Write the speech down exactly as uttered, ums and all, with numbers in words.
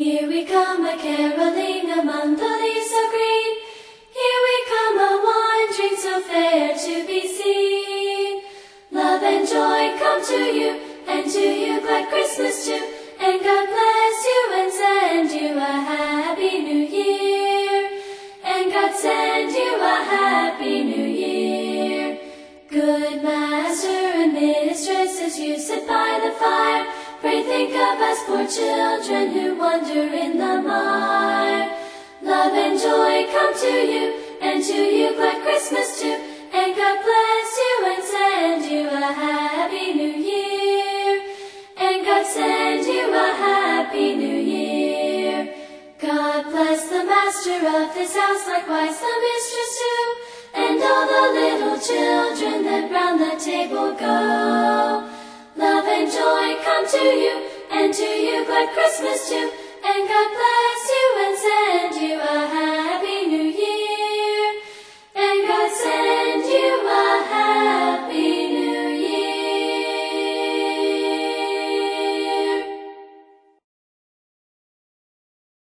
Here we come a-caroling among the leaves so green. Here we come a-wandering so fair to be seen. Love and joy come to you, and to you glad Christmas too. And God bless you and send you a happy new year. And God send you a happy new year. Good master and mistress, as you sit by the fire, pray think of us poor children who wander in the mire. Love and joy come to you, and to you glad Christmas too. And God bless you and send you a happy new year. And God send you a happy new year. God bless the master of this house, likewise the mistress too, and all the little children that round the table go. Love and joy come to you, and to you glad Christmas too. And God bless you and send you a happy